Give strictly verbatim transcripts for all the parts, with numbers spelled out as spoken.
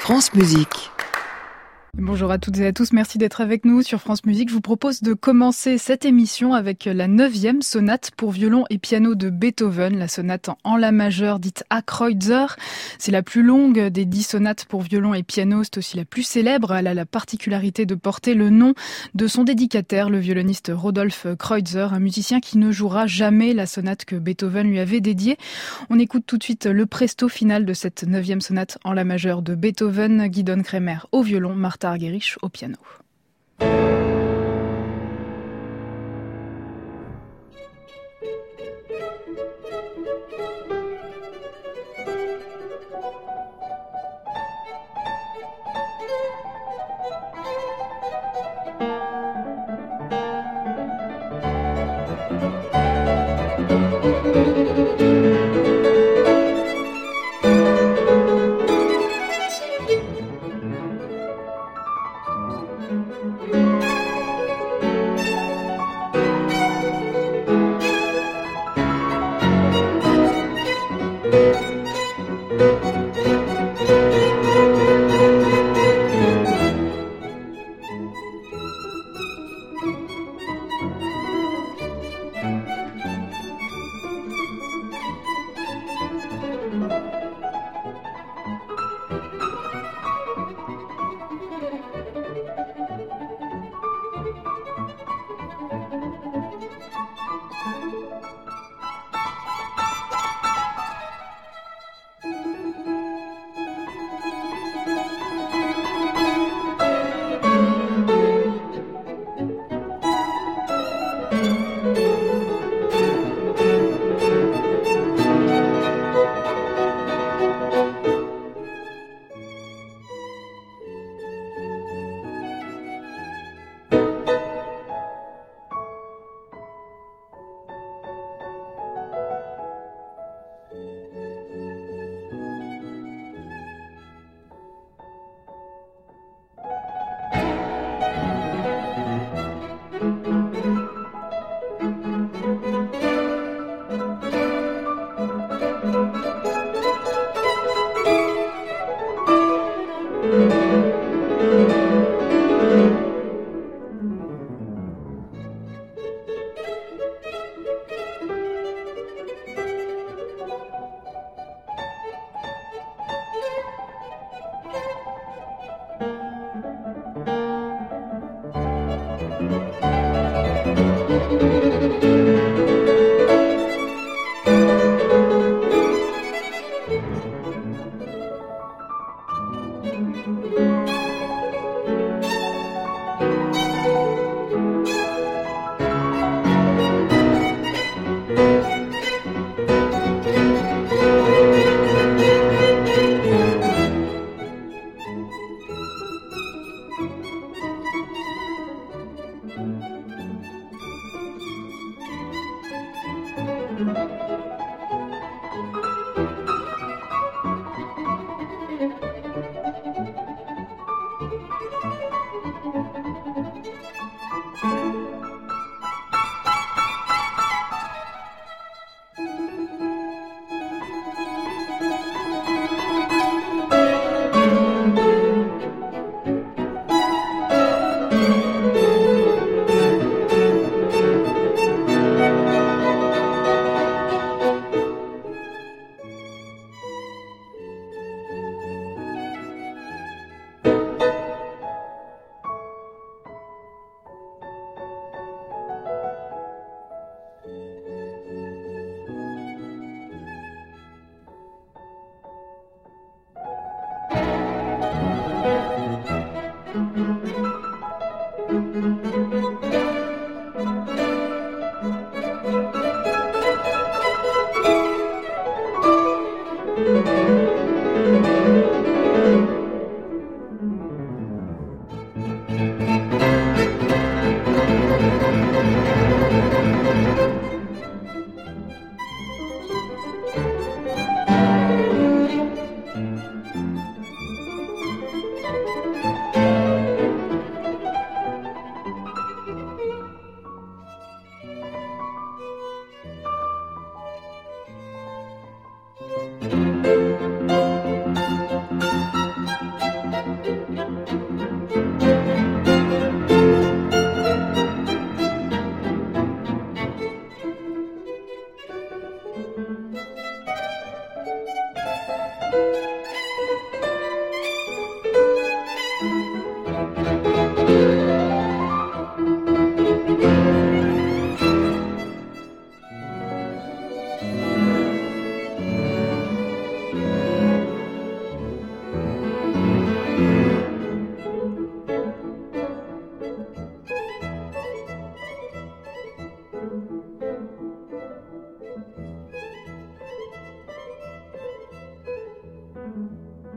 France Musique. Bonjour à toutes et à tous, merci d'être avec nous sur France Musique. Je vous propose de commencer cette émission avec la neuvième sonate pour violon et piano de Beethoven, la sonate en la majeur dite A Kreutzer. C'est la plus longue des dix sonates pour violon et piano, c'est aussi la plus célèbre. Elle a la particularité de porter le nom de son dédicataire, le violoniste Rodolphe Kreutzer, un musicien qui ne jouera jamais la sonate que Beethoven lui avait dédiée. On écoute tout de suite le presto final de cette neuvième sonate en la majeur de Beethoven, Gidon Kremer au violon, Martha Argerich au piano.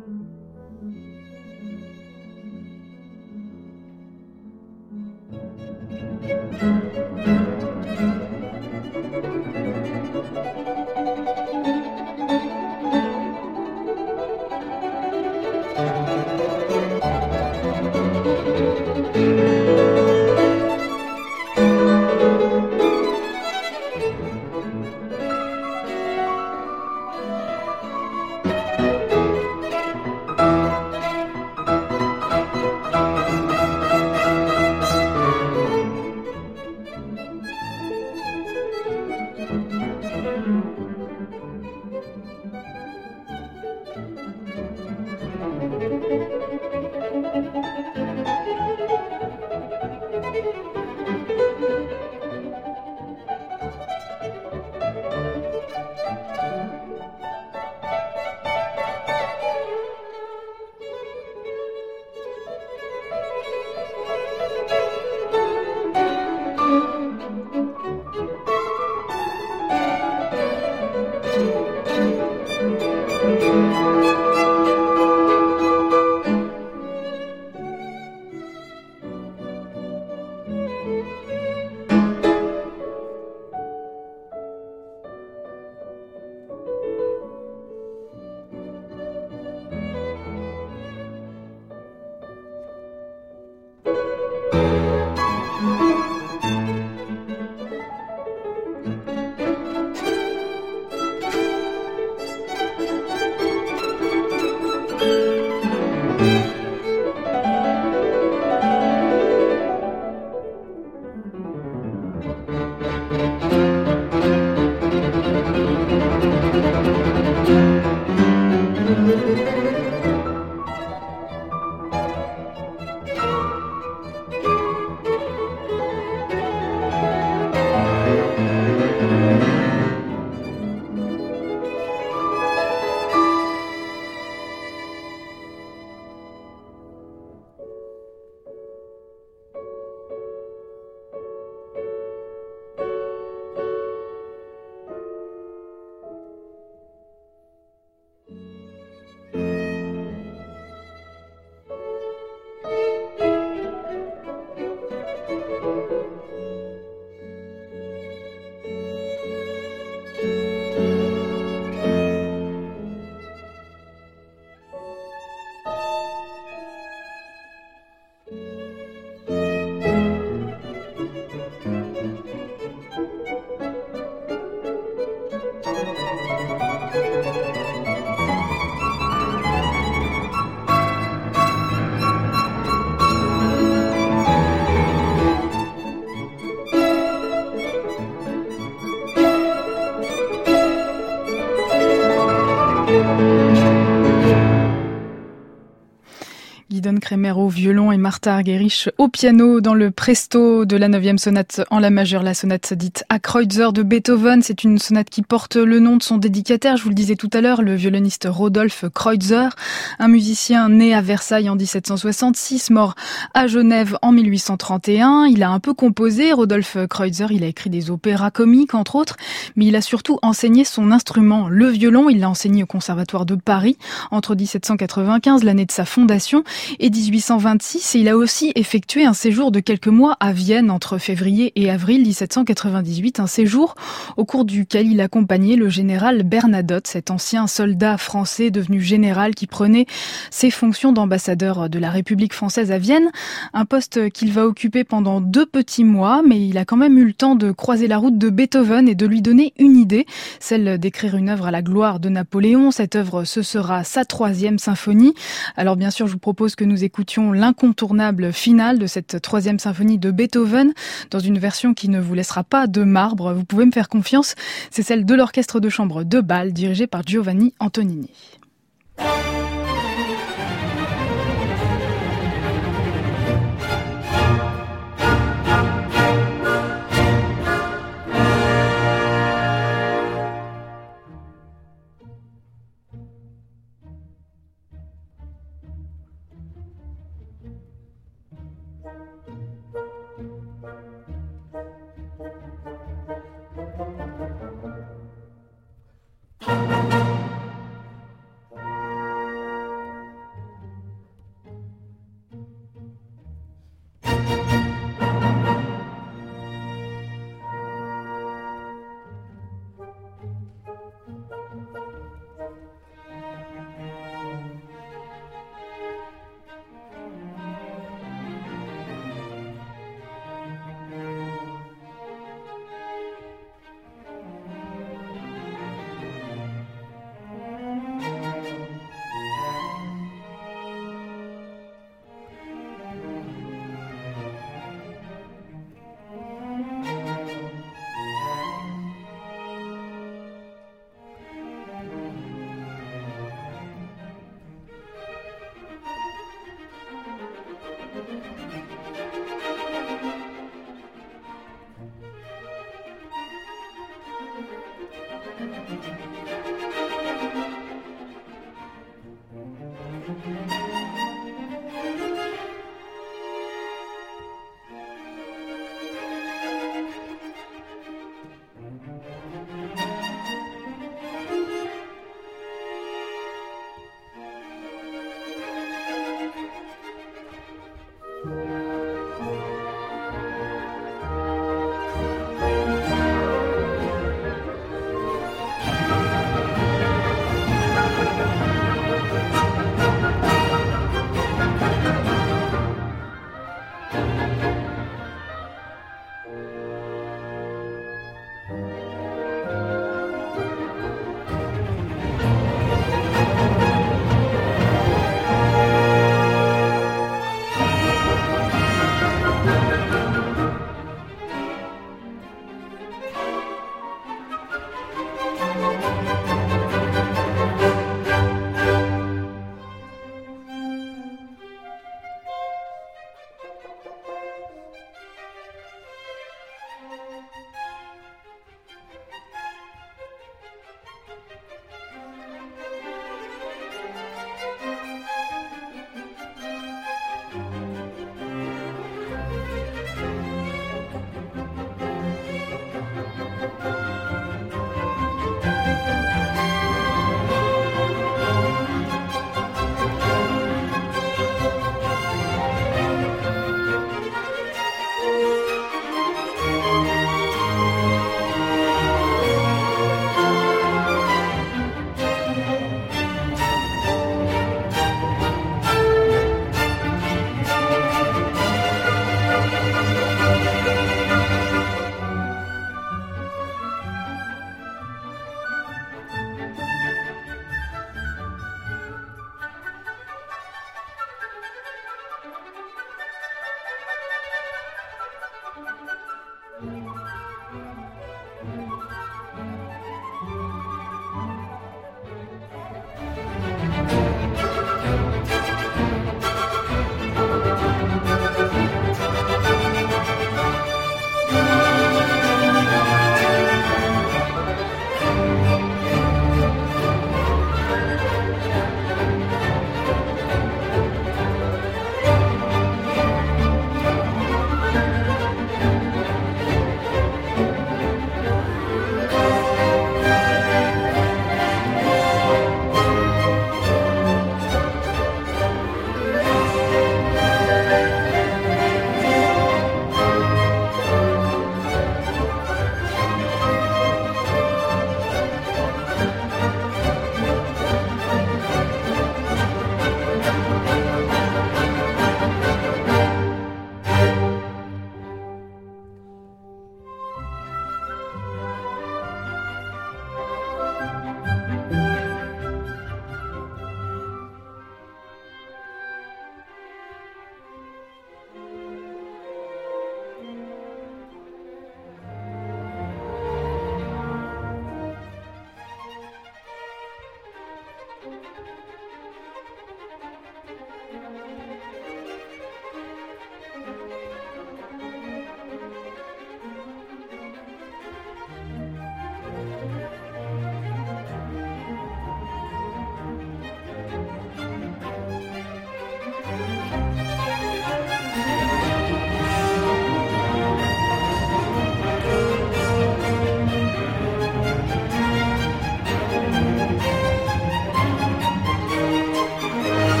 Gidon Kremer au violon et Martha Argerich au piano dans le presto de la neuvième sonate en la majeure, la sonate dite A Kreutzer de Beethoven. C'est une sonate qui porte le nom de son dédicataire, je vous le disais tout à l'heure, le violoniste Rodolphe Kreutzer, un musicien né à Versailles en dix-sept cent soixante-six, mort à Genève en mille huit cent trente et un. Il a un peu composé, Rodolphe Kreutzer, il a écrit des opéras comiques entre autres, mais il a surtout enseigné son instrument, le violon. Il l'a enseigné au Conservatoire de Paris entre dix-sept cent quatre-vingt-quinze, l'année de sa fondation, et dix-huit cent vingt-six, et il a aussi effectué un séjour de quelques mois à Vienne entre février et avril dix-sept cent quatre-vingt-dix-huit, un séjour au cours duquel il accompagnait le général Bernadotte, cet ancien soldat français devenu général qui prenait ses fonctions d'ambassadeur de la République française à Vienne, un poste qu'il va occuper pendant deux petits mois, mais il a quand même eu le temps de croiser la route de Beethoven et de lui donner une idée, celle d'écrire une œuvre à la gloire de Napoléon. Cette œuvre, ce sera sa troisième symphonie. Alors bien sûr, je vous propose que nous écoutions l'incontournable finale de cette troisième symphonie de Beethoven, dans une version qui ne vous laissera pas de marbre. Vous pouvez me faire confiance, c'est celle de l'orchestre de chambre de Bâle, dirigé par Giovanni Antonini.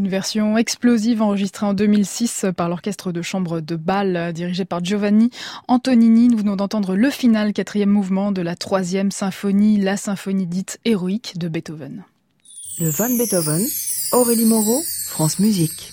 Une version explosive enregistrée en deux mille six par l'orchestre de chambre de Bâle dirigé par Giovanni Antonini. Nous venons d'entendre le final, quatrième mouvement de la troisième symphonie, la symphonie dite héroïque de Beethoven. Le Von Beethoven, Aurélie Moreau, France Musique.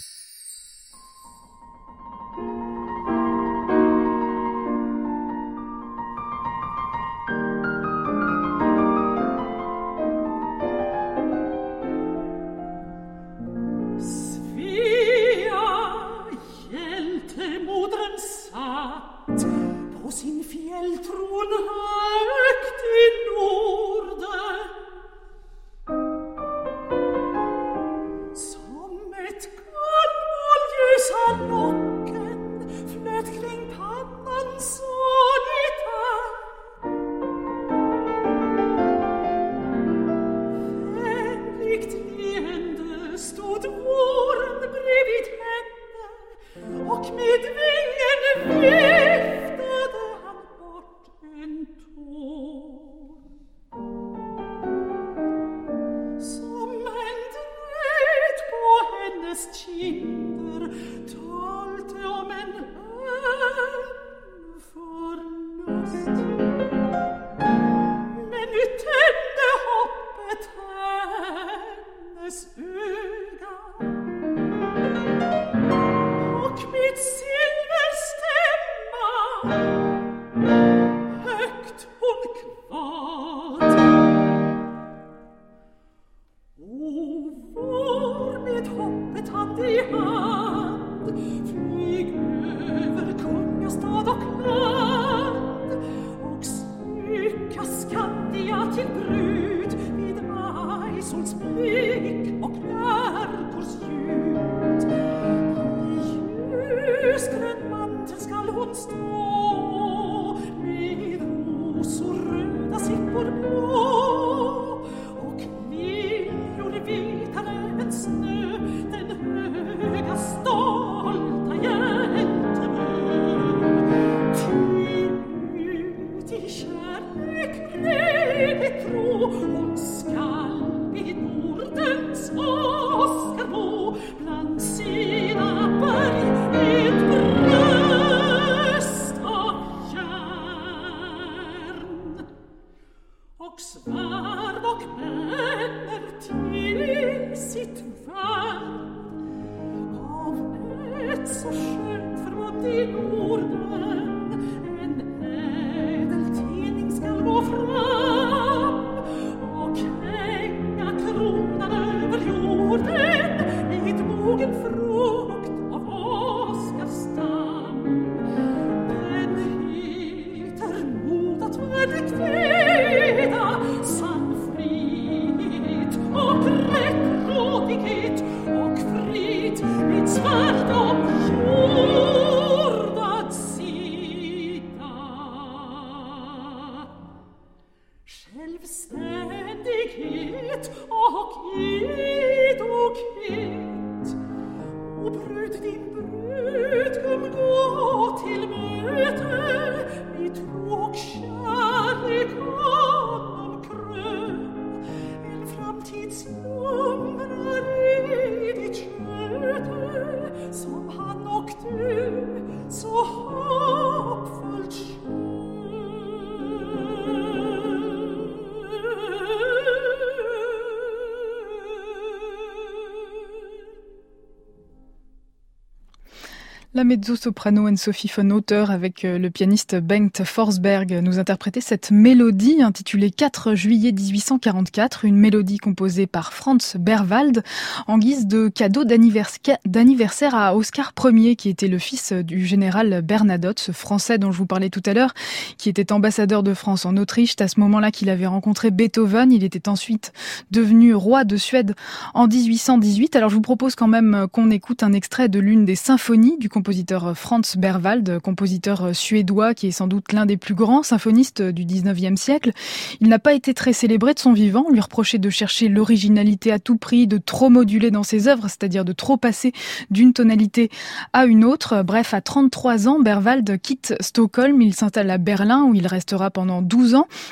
La mezzo-soprano Anne-Sophie von Otter avec le pianiste Bengt Forsberg nous interprétait cette mélodie intitulée quatre juillet dix-huit cent quarante-quatre, une mélodie composée par Franz Berwald en guise de cadeau d'anniversaire à Oscar Ier, qui était le fils du général Bernadotte, ce Français dont je vous parlais tout à l'heure, qui était ambassadeur de France en Autriche. C'est à ce moment-là qu'il avait rencontré Beethoven. Il était ensuite devenu roi de Suède en dix-huit cent dix-huit. Alors je vous propose quand même qu'on écoute un extrait de l'une des symphonies du compositeur Franz Berwald, compositeur suédois qui est sans doute l'un des plus grands symphonistes du dix-neuvième siècle. Il n'a pas été très célébré de son vivant. On lui reprochait de chercher l'originalité à tout prix, de trop moduler dans ses œuvres, c'est-à-dire de trop passer d'une tonalité à une autre. Bref, à trente-trois ans, Berwald quitte Stockholm. Il s'installe à Berlin où il restera pendant douze ans.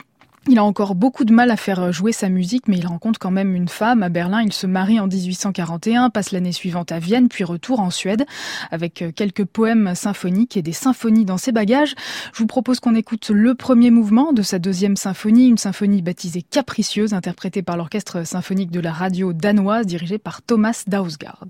Il a encore beaucoup de mal à faire jouer sa musique, mais il rencontre quand même une femme à Berlin. Il se marie en dix-huit cent quarante et un, passe l'année suivante à Vienne, puis retour en Suède, avec quelques poèmes symphoniques et des symphonies dans ses bagages. Je vous propose qu'on écoute le premier mouvement de sa deuxième symphonie, une symphonie baptisée Capricieuse, interprétée par l'orchestre symphonique de la radio danoise, dirigé par Thomas Dausgaard.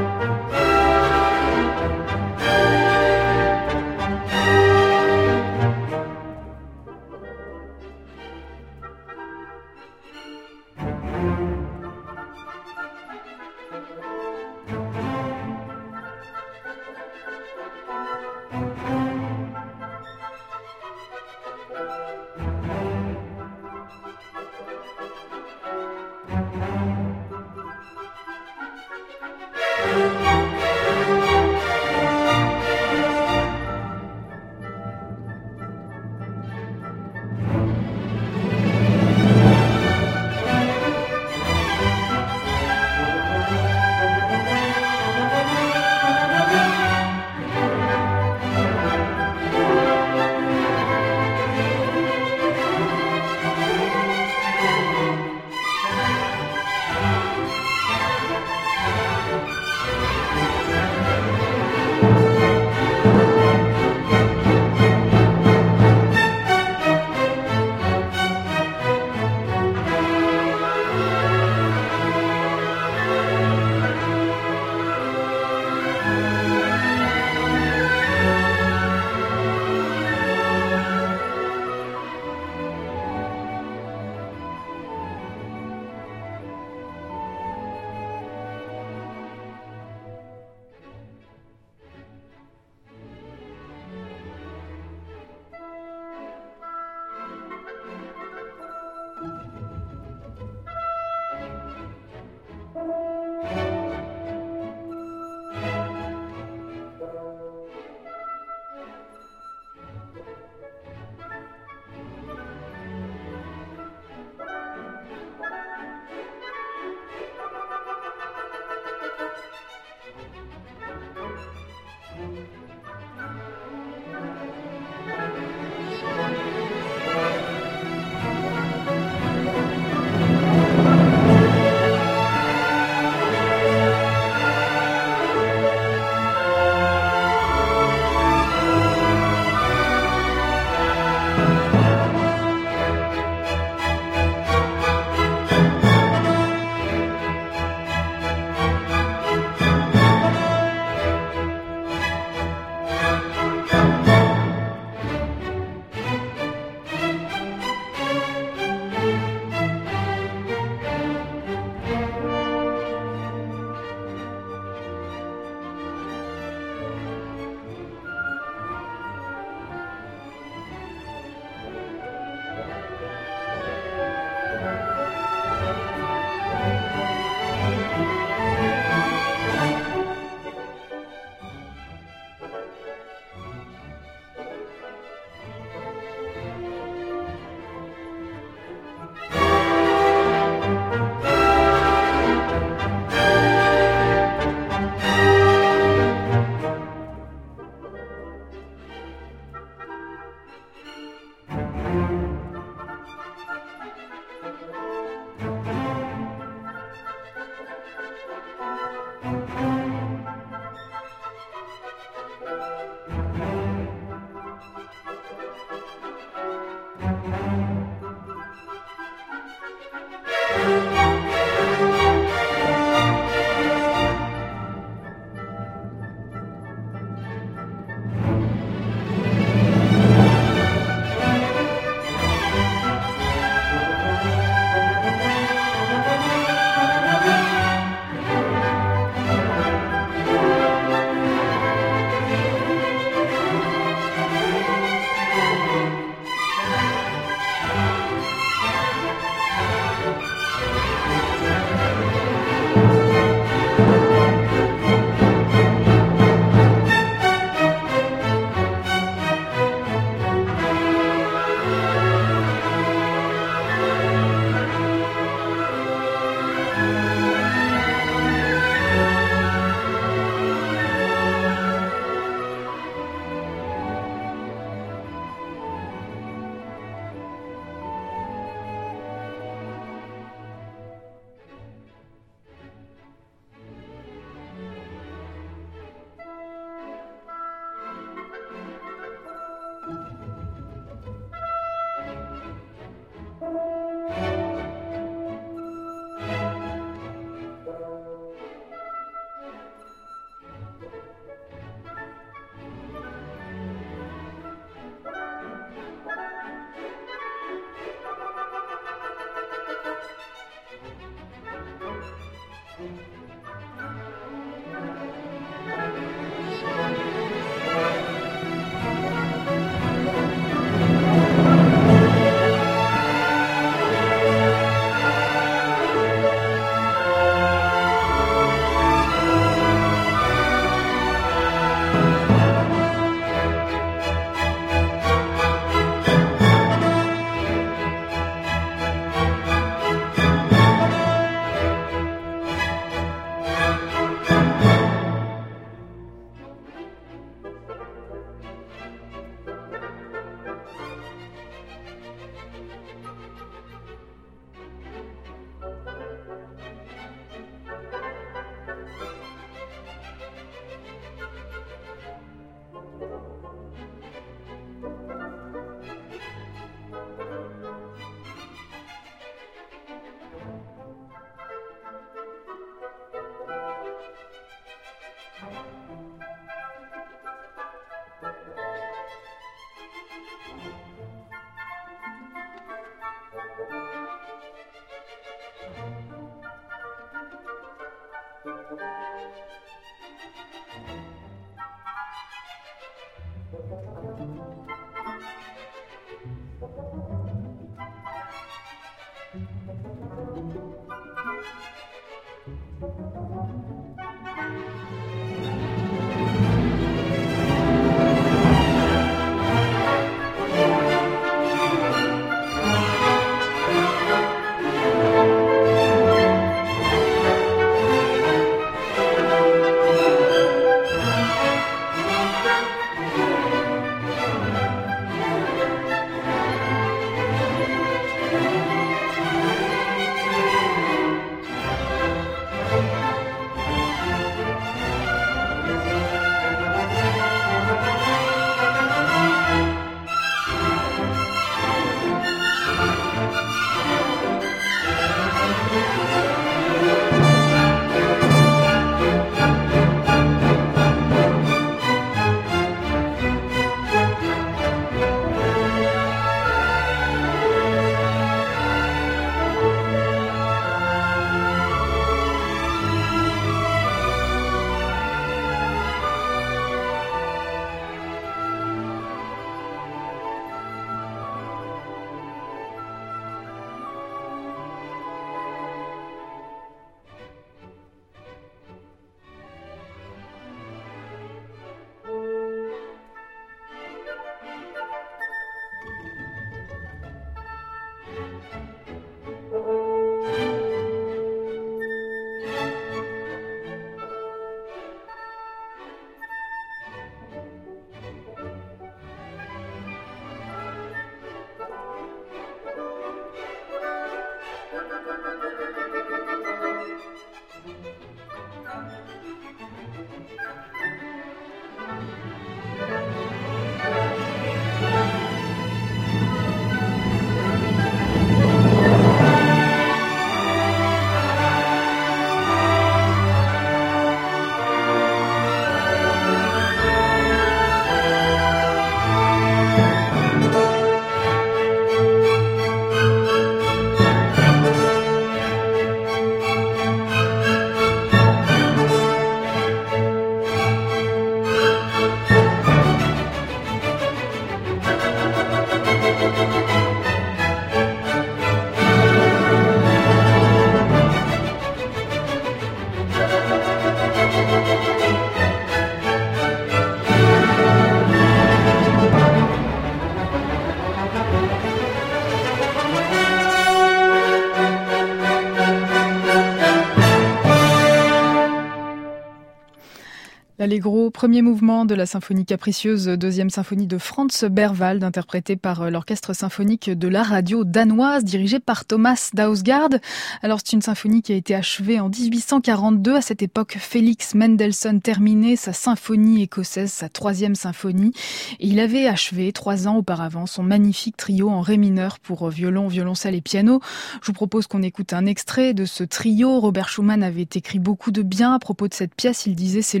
L'Allegro, premier mouvement de la symphonie capricieuse, deuxième symphonie de Franz Berwald, interprétée par l'orchestre symphonique de la radio danoise, dirigé par Thomas Dausgaard. Alors c'est une symphonie qui a été achevée en dix-huit cent quarante-deux. À cette époque, Félix Mendelssohn terminait sa symphonie écossaise, sa troisième symphonie. Et il avait achevé, trois ans auparavant, son magnifique trio en ré mineur pour violon, violoncelle et piano. Je vous propose qu'on écoute un extrait de ce trio. Robert Schumann avait écrit beaucoup de bien à propos de cette pièce. Il disait « c'est le trio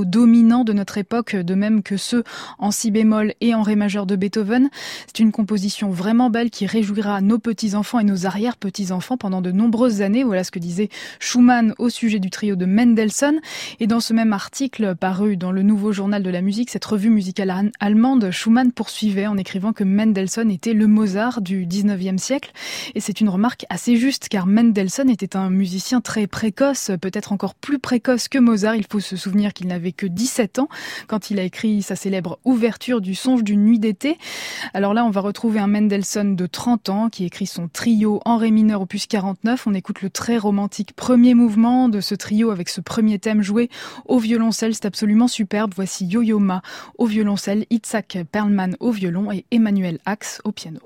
dominants de notre époque, de même que ceux en si bémol et en ré majeur de Beethoven. C'est une composition vraiment belle qui réjouira nos petits-enfants et nos arrière-petits-enfants pendant de nombreuses années. Voilà ce que disait Schumann au sujet du trio de Mendelssohn. Et dans ce même article paru dans le Nouveau Journal de la musique, cette revue musicale allemande, Schumann poursuivait en écrivant que Mendelssohn était le Mozart du dix-neuvième siècle. Et c'est une remarque assez juste, car Mendelssohn était un musicien très précoce, peut-être encore plus précoce que Mozart. Il faut se souvenir qu'il n'avait que dix-sept ans quand il a écrit sa célèbre ouverture du Songe d'une nuit d'été. Alors là, on va retrouver un Mendelssohn de trente ans qui écrit son trio en ré mineur opus quarante-neuf. On écoute le très romantique premier mouvement de ce trio avec ce premier thème joué au violoncelle. C'est absolument superbe. Voici Yo-Yo Ma au violoncelle, Itzhak Perlman au violon et Emmanuel Ax au piano.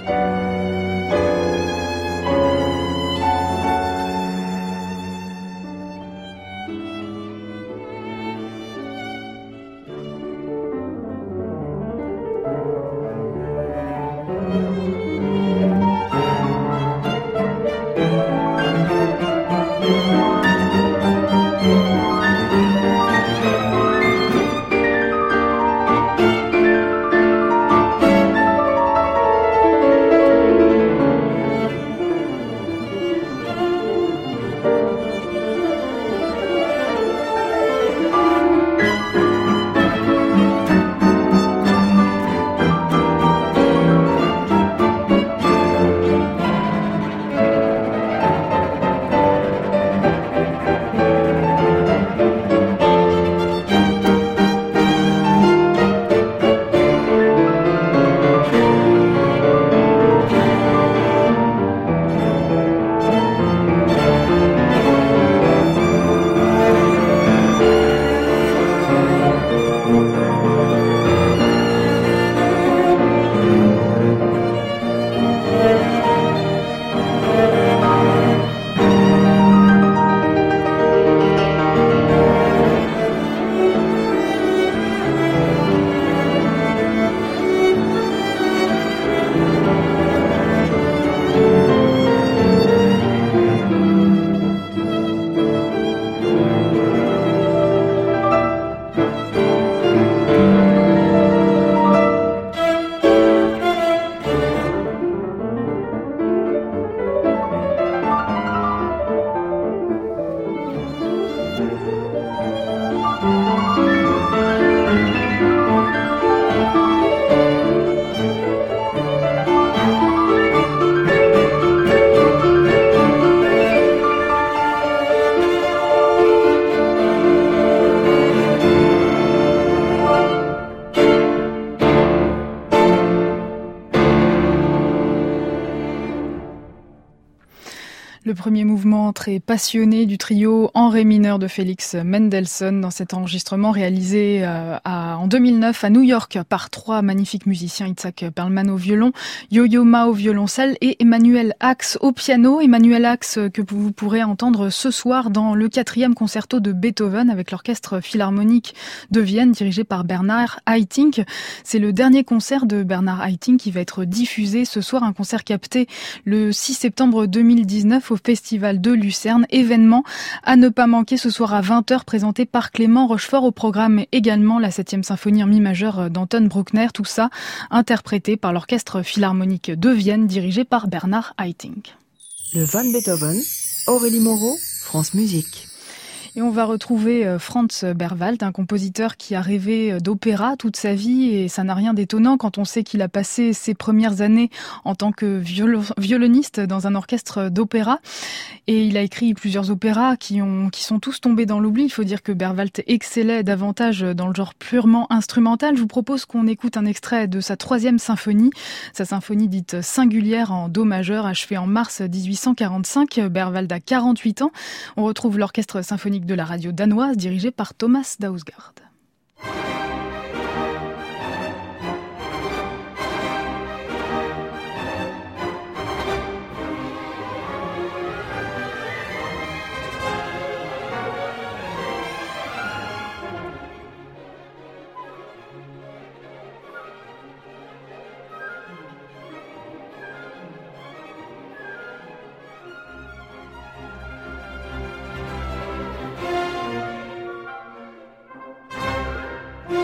Le premier mouvement très passionné du trio en ré mineur de Félix Mendelssohn dans cet enregistrement réalisé euh, à, en deux mille neuf à New York par trois magnifiques musiciens, Itzhak Perlman au violon, Yo-Yo Ma au violoncelle et Emmanuel Ax au piano. Emmanuel Ax que vous pourrez entendre ce soir dans le quatrième concerto de Beethoven avec l'orchestre philharmonique de Vienne dirigé par Bernard Haitink. C'est le dernier concert de Bernard Haitink qui va être diffusé ce soir, un concert capté le six septembre deux mille dix-neuf au Festival de Lucerne, événement à ne pas manquer ce soir à vingt heures présenté par Clément Rochefort. Au programme également la septième symphonie en mi majeur d'Anton Bruckner, tout ça interprété par l'orchestre philharmonique de Vienne dirigé par Bernard Haitink. Le Von Beethoven, Aurélie Moreau, France Musique. Et on va retrouver Franz Berwald, un compositeur qui a rêvé d'opéra toute sa vie, et ça n'a rien d'étonnant quand on sait qu'il a passé ses premières années en tant que viol- violoniste dans un orchestre d'opéra. Et il a écrit plusieurs opéras qui ont, qui sont tous tombés dans l'oubli. Il faut dire que Berwald excellait davantage dans le genre purement instrumental. Je vous propose qu'on écoute un extrait de sa troisième symphonie, sa symphonie dite singulière en do majeur, achevée en mars dix-huit cent quarante-cinq. Berwald a quarante-huit ans. On retrouve l'orchestre symphonique de la radio danoise dirigé par Thomas Dausgaard. Thank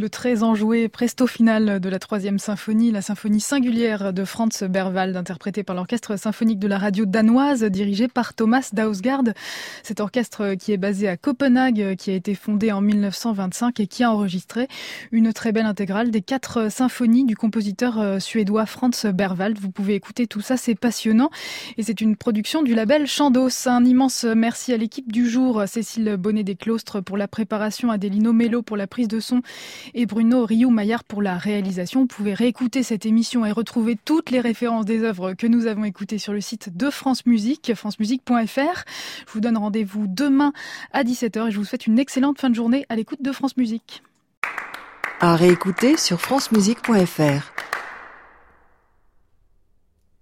Le très enjoué presto final de la troisième symphonie, la symphonie singulière de Franz Berwald, interprétée par l'orchestre symphonique de la radio danoise, dirigé par Thomas Dausgaard. Cet orchestre qui est basé à Copenhague, qui a été fondé en mille neuf cent vingt-cinq et qui a enregistré une très belle intégrale des quatre symphonies du compositeur suédois Franz Berwald. Vous pouvez écouter tout ça, c'est passionnant. Et c'est une production du label Chandos. Un immense merci à l'équipe du jour, Cécile Bonnet-Desclostres pour la préparation, Adelino Mello pour la prise de son et Bruno Riou-Maillard pour la réalisation. Vous pouvez réécouter cette émission et retrouver toutes les références des œuvres que nous avons écoutées sur le site de France Musique, france musique point f r. Je vous donne rendez-vous demain à dix-sept heures et je vous souhaite une excellente fin de journée à l'écoute de France Musique. À réécouter sur france musique point f r.